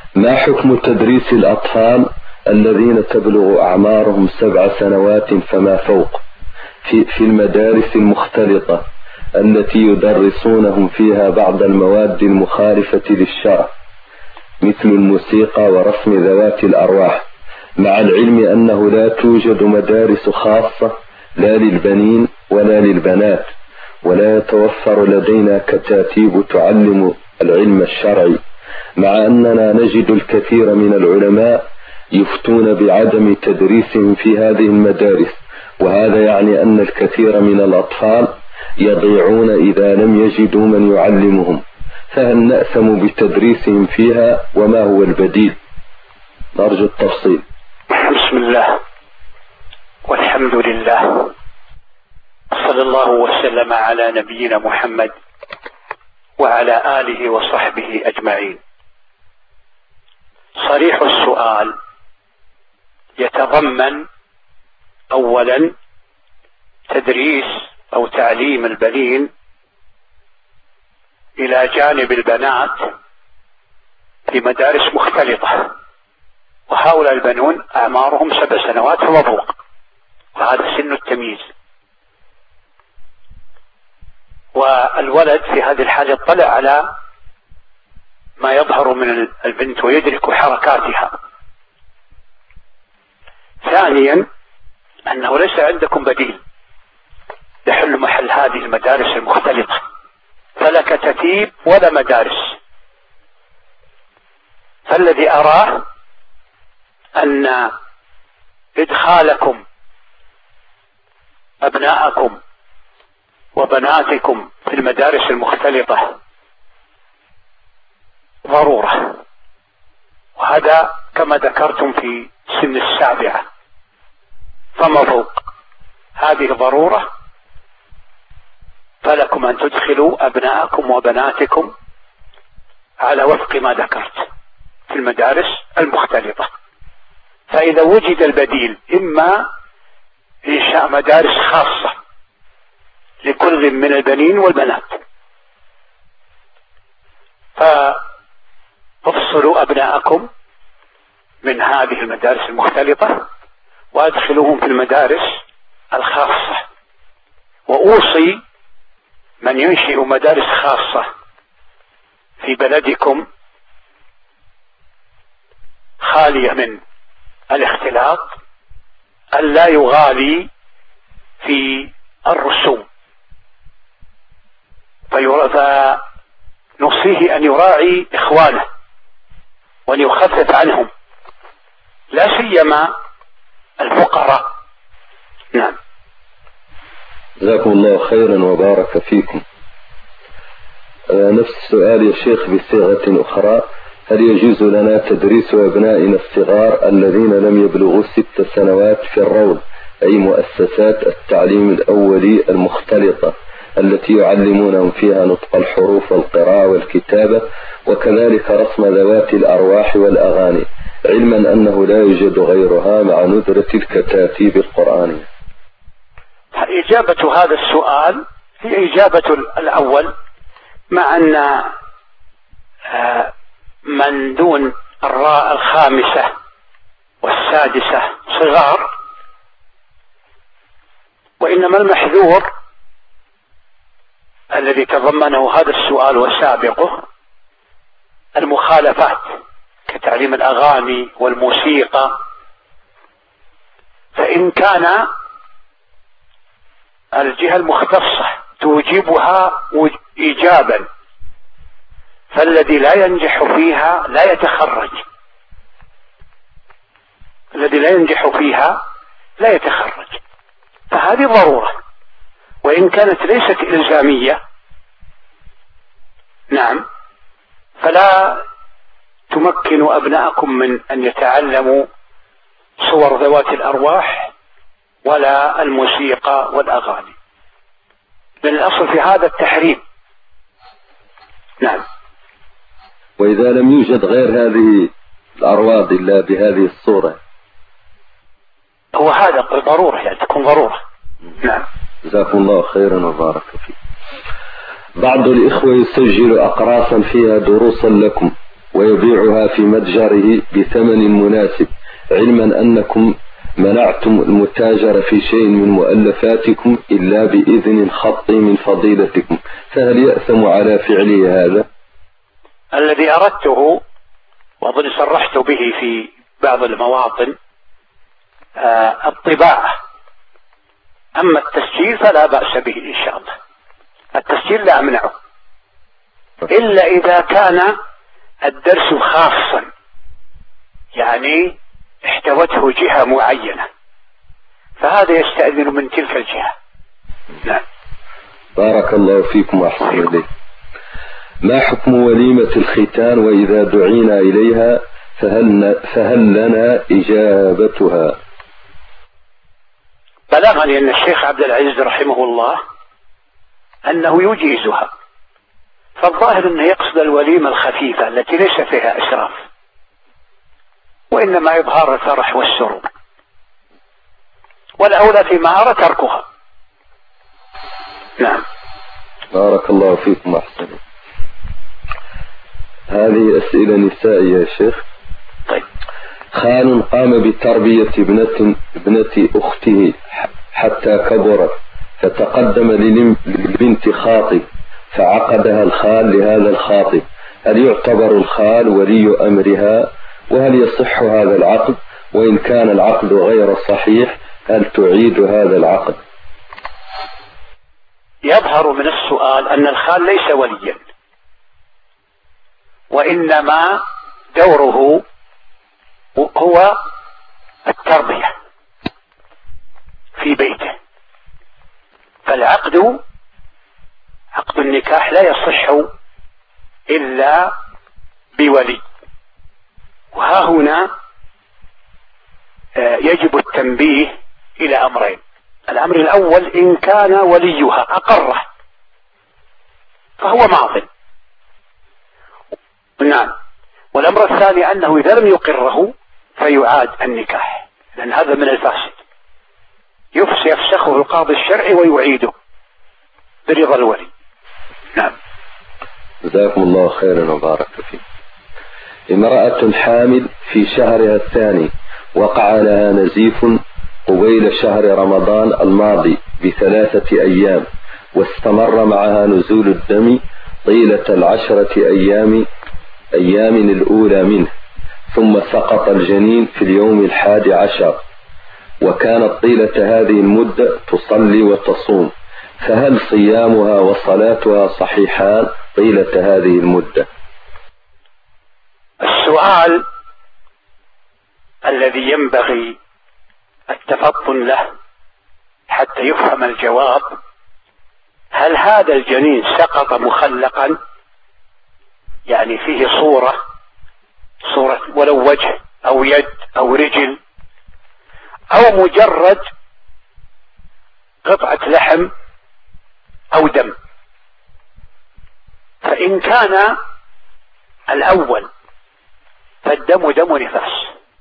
ما حكم تدريس الأطفال الذين تبلغ أعمارهم 7 سنوات فما فوق في المدارس المختلطة التي يدرسونهم فيها بعض المواد المخالفة للشرع مثل الموسيقى ورسم ذوات الأرواح، مع العلم أنه لا توجد مدارس خاصة لا للبنين ولا للبنات، ولا يتوفر لدينا كتاتيب تعلم العلم الشرعي، مع أننا نجد الكثير من العلماء يفتون بعدم تدريسهم في هذه المدارس، وهذا يعني أن الكثير من الأطفال يضيعون إذا لم يجدوا من يعلمهم، فهل نأثم بتدريسهم فيها وما هو البديل؟ نرجو التفصيل. بسم الله والحمد لله، صلى الله وسلم على نبينا محمد وعلى آله وصحبه أجمعين. صريح السؤال يتضمن أولا تدريس أو تعليم البنين إلى جانب البنات في مدارس مختلطة، وهؤلاء البنون أعمارهم 7 سنوات فما فوق، وهذا سن التمييز. والولد في هذه الحالة يطلع على ما يظهر من البنت ويدرك حركاتها. ثانيا أنه ليس عندكم بديل يحل محل هذه المدارس المختلطة، فلا كتاتيب ولا مدارس. فالذي أراه أن إدخالكم أبناءكم وبناتكم في المدارس المختلطة ضرورة، وهذا كما ذكرتم في سن 7 فما فوق، هذه ضرورة، فلكم أن تدخلوا أبناءكم وبناتكم على وفق ما ذكرت في المدارس المختلطة. فإذا وجد البديل إما إنشاء مدارس خاصة لكل من البنين والبنات، فافصلوا أبناءكم من هذه المدارس المختلطة وادخلوهم في المدارس الخاصة. وأوصي من ينشئ مدارس خاصة في بلدكم خالية من الاختلاط ألا يغالي في الرسوم، فنوصيه أن يراعي إخوانه وأن يخفف عنهم، لا سيما الفقراء. نعم. جزاكم الله خيرا وبارك فيكم. نفس السؤال يا شيخ بصيغة أخرى: هل يجوز لنا تدريس أبنائنا الصغار الذين لم يبلغوا 6 سنوات في الروض، أي مؤسسات التعليم الأولي المختلطة التي يعلمونهم فيها نطق الحروف والقراءة والكتابة وكذلك رسم ذوات الأرواح والأغاني، علما أنه لا يوجد غيرها مع ندرة الكتاتيب القرآنية؟ إجابة هذا السؤال هي إجابة الأول، مع أن من دون الراء 5 و6 صغار، وإنما المحذور الذي تضمنه هذا السؤال وسابقه المخالفات كتعليم الأغاني والموسيقى. فإن كان الجهة المختصة توجبها إيجابا، فالذي لا ينجح فيها لا يتخرج، الذي لا ينجح فيها لا يتخرج، فهذه ضرورة. وإن كانت ليست إلزامية، نعم، فلا تمكنوا أبناءكم من أن يتعلموا صور ذوات الأرواح ولا الموسيقى والأغاني، لأن الأصل في هذا التحريم. نعم. وإذا لم يوجد غير هذه الأرواد إلا بهذه الصورة، هو هذا ضرورة، يعني تكون ضرورة. نعم. جزاكم الله خيرا وبارك فيك. بعض الإخوة يسجل أقراصا فيها دروسا لكم ويبيعها في متجره بثمن مناسب، علما أنكم منعتم المتاجر في شيء من مؤلفاتكم إلا بإذن خط من فضيلتكم، فهل يأثم على فعله هذا؟ الذي أردته وأظن صرحت به في بعض المواطن الطباعة. أما التسجيل فلا بأس به إن شاء الله، التسجيل لا أمنعه، إلا إذا كان الدرس خاصا يعني احتوته جهة معينة، فهذا يستأذن من تلك الجهة. نعم. بارك الله فيكم وأحسن إليكم. ما حكم وليمة الختان وإذا دعينا إليها فهل لنا إجابتها؟ بلغني أن الشيخ عبد العزيز رحمه الله أنه يجيزها، فالظاهر أنه يقصد الوليمة الخفيفة التي ليس فيها إسراف، وإنما يظهر الفرح والسرور، والأولى فيما أرى تركها. نعم. بارك الله فيكم أحسن. هذه أسئلة نسائية يا شيخ. طيب. خال قام بتربية ابنة أخته حتى كبرت، فتقدم للبنت خاطب فعقدها الخال لهذا الخاطب، هل يعتبر الخال ولي أمرها؟ وهل يصح هذا العقد؟ وإن كان العقد غير صحيح هل تعيد هذا العقد؟ يظهر من السؤال أن الخال ليس وليا، وإنما دوره هو التربية في بيته، فالعقد عقد النكاح لا يصح إلا بولي. وها هنا يجب التنبيه إلى أمرين. الأمر الأول، إن كان وليها أقره فهو ماض. نعم. والأمر الثاني أنه إذا لم يقره فيعاد النكاح، لأن هذا من الفاسد، يفسخه القاضي الشرعي ويعيده برضا الولي. نعم. جزاكم الله خيرا وبارك فيك. امرأة حامل في شهرها الثاني وقع لها نزيف قبيل شهر رمضان الماضي ب3 أيام، واستمر معها نزول الدم طيلة 10 أيام الأولى منه، ثم سقط الجنين في اليوم 11، وكانت طيلة هذه المدة تصلي وتصوم، فهل صيامها وصلاتها صحيحان طيلة هذه المدة؟ السؤال الذي ينبغي التفطن له حتى يفهم الجواب: هل هذا الجنين سقط مخلقا، يعني فيه صورة ولو وجه أو يد أو رجل، أو مجرد قطعة لحم أو دم؟ فإن كان الأول فالدم دم نفاس،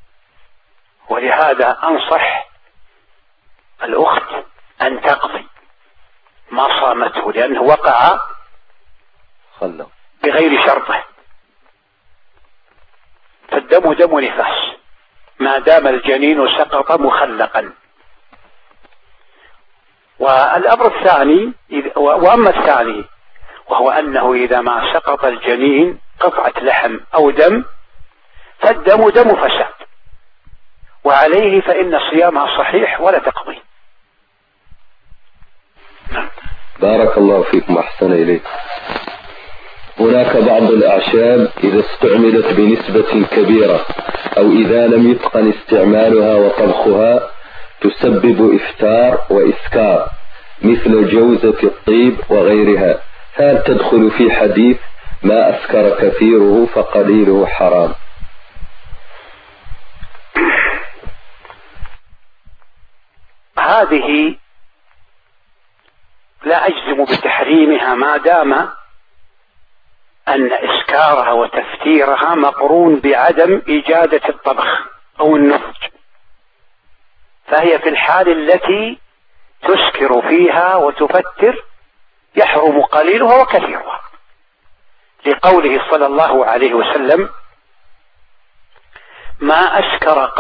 ولهذا أنصح الأخت أن تقضي ما صامته، لأنه وقع بغير شرطه، فالدم دم نفاس ما دام الجنين سقط مخلقا. والأمر الثاني، وأما الثاني وهو أنه إذا ما سقط الجنين قطعة لحم أو دم فالدم دم فساد، وعليه فإن صيامها صحيح ولا تقضي. بارك الله فيكم أحسن إليك. هناك بعض الأعشاب إذا استعملت بنسبة كبيرة أو إذا لم يتقن استعمالها وطبخها تسبب إفتار وإسكار، مثل جوزة الطيب وغيرها، هل تدخل في حديث ما أسكر كثيره فقليله حرام؟ هذه لا أجزم بتحريمها ما دام أن إسكارها وتفتيرها مقرون بعدم إجادة الطبخ أو النضج، فهي في الحال التي تسكر فيها وتفتر يحرم قليلها وكثيرها، لقوله صلى الله عليه وسلم: ما أسكر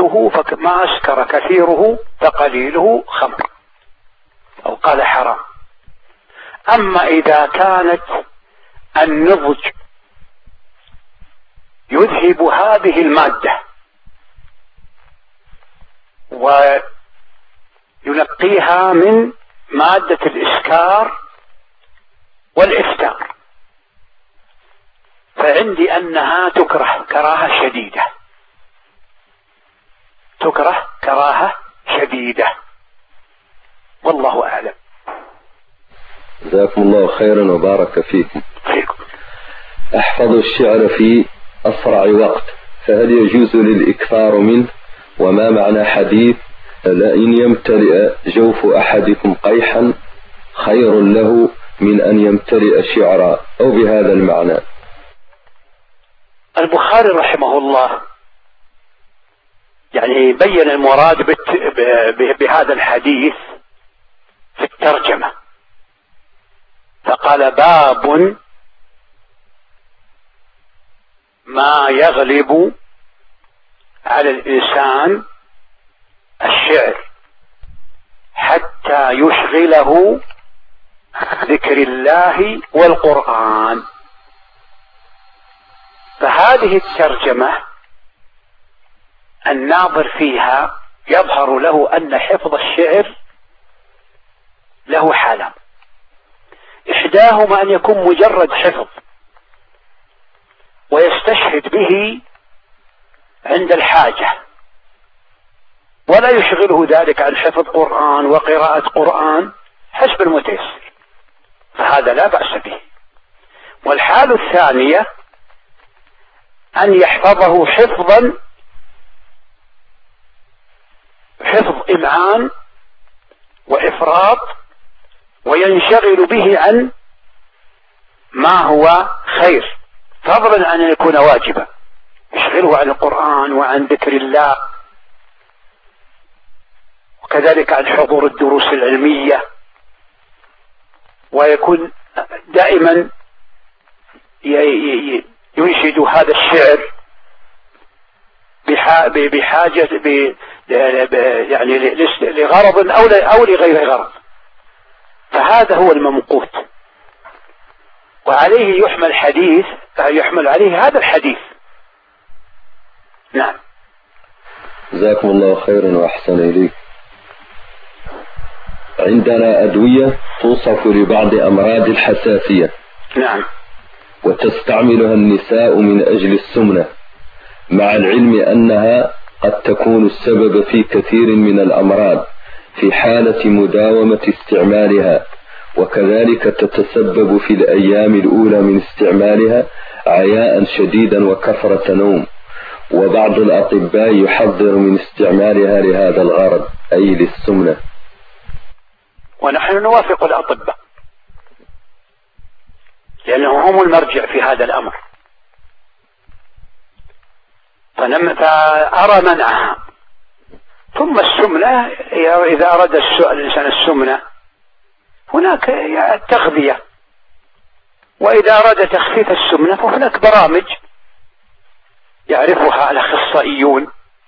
كثيره فقليله خمر، أو قال حرام. أما إذا كانت النضج يذهب هذه المادة وينقيها من مادة الإسكار والإفتار، فعندي أنها تكره كراهة شديدة، تكره كراهة شديدة، والله أعلم. جزاكم الله خيرا وبارك فيكم. أحفظ الشعر في أسرع وقت، فهل يجوز للإكثار منه؟ وما معنى حديث: لئن يمتلئ جوف أحدكم قيحا خير له من أن يمتلئ شعرا، أو بهذا المعنى؟ البخاري رحمه الله يعني بين المراد بهذا الحديث في الترجمة، فقال: باب ما يغلب على الإنسان الشعر حتى يشغله ذكر الله والقرآن. فهذه الترجمة الناظر فيها يظهر له أن حفظ الشعر له حالة، إحداهما أن يكون مجرد حفظ ويستشهد به عند الحاجة ولا يشغله ذلك عن حفظ قرآن وقراءة قرآن حسب المتيسر، فهذا لا بأس به. والحالة الثانية أن يحفظه حفظ إمعان وإفراط وينشغل به عن ما هو خير، فضلا عن أن يكون واجبا، يشغله عن القرآن وعن ذكر الله، وكذلك عن حضور الدروس العلمية، ويكون دائما ينشد هذا الشعر بحاجة يعني لغرض أو لغير غرض، فهذا هو الممقوت، وعليه يحمل عليه هذا الحديث. نعم. جزاكم الله خيرا وأحسن إليك. عندنا أدوية توصف لبعض أمراض الحساسية. نعم. وتستعملها النساء من أجل السمنة، مع العلم أنها قد تكون السبب في كثير من الأمراض في حالة مداومة استعمالها، وكذلك تتسبب في الأيام الأولى من استعمالها عياء شديدا وكثرة نوم، وبعض الأطباء يحذر من استعمالها لهذا الغرض، أي للسمنة. ونحن نوافق الأطباء لأنهم هم المرجع في هذا الأمر، فأرى منعها. ثم السمنة إذا أراد الإنسان السمنة هناك تغذية، وإذا أراد تخفيف السمنة فهناك برامج يعرفها الأخصائيون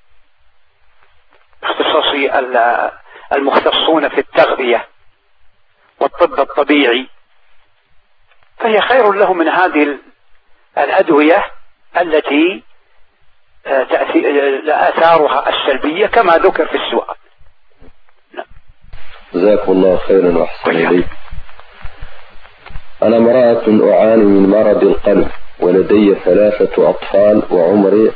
المختصون في التغذية والطب الطبيعي، فهي خير له من هذه الأدوية التي آثارها السلبية كما ذكر في السؤال. جزاكم الله خيرا وأحسن إليك. أنا امرأة أعاني من مرض القلب، ولدي 3 أطفال، وعمري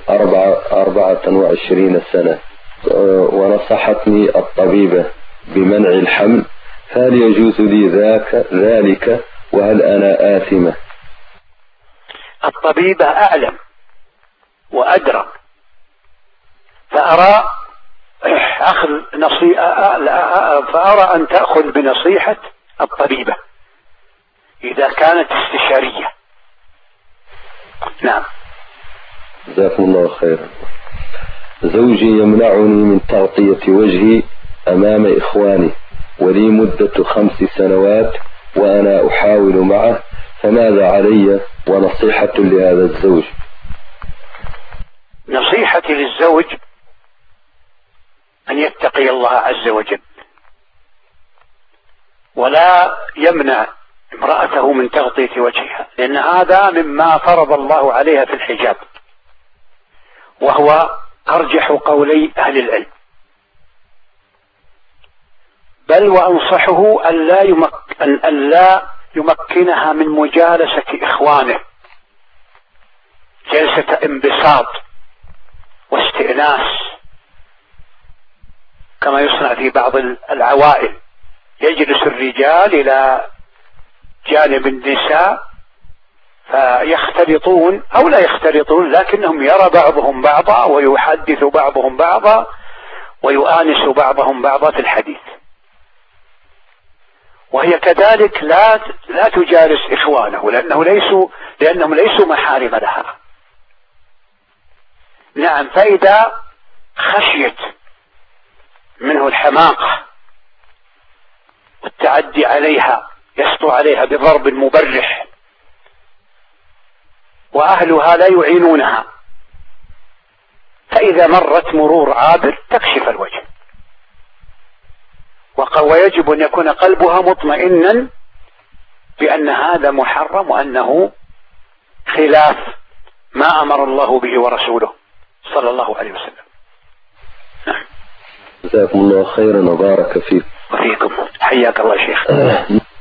24 سنة، ونصحتني الطبيبة بمنع الحمل، فهل يجوز لي ذلك وهل أنا آثمة؟ الطبيبة أعلم وأدرى، فأرى أن تأخذ بنصيحة الطبيبة إذا كانت استشارية. نعم. جزاكم الله خيرا. زوجي يمنعني من تغطية وجهي أمام إخواني، ولي مدة 5 سنوات وأنا أحاول معه، فماذا علي ونصيحة لهذا الزوج. نصيحتي للزوج أن يتقي الله عز وجل، ولا يمنع امرأته من تغطية وجهها، لأن هذا مما فرض الله عليها في الحجاب، وهو أرجح قولي أهل العلم. بل وأنصحه أن لا يمكنها من مجالسة إخوانه جلسة انبساط واستئناس كما يصنع في بعض العوائل، يجلس الرجال إلى جانب النساء فيختلطون أو لا يختلطون، لكنهم يرى بعضهم بعضا ويحدث بعضهم بعضا ويؤانس بعضهم بعضا في الحديث، وهي كذلك لا تجالس إخوانه لأنهم ليسوا محارم لها. نعم، فإذا خشيت منه الحماقة والتعدي عليها يسطو عليها بضرب مبرح وأهلها لا يعينونها، فإذا مرت مرور عابر تكشف الوجه، ويجب أن يكون قلبها مطمئنا بأن هذا محرم وأنه خلاف ما أمر الله به ورسوله صلى الله عليه وسلم. جزاكم الله خيرا وبارك فيك. وفيكم، حياك الله شيخ.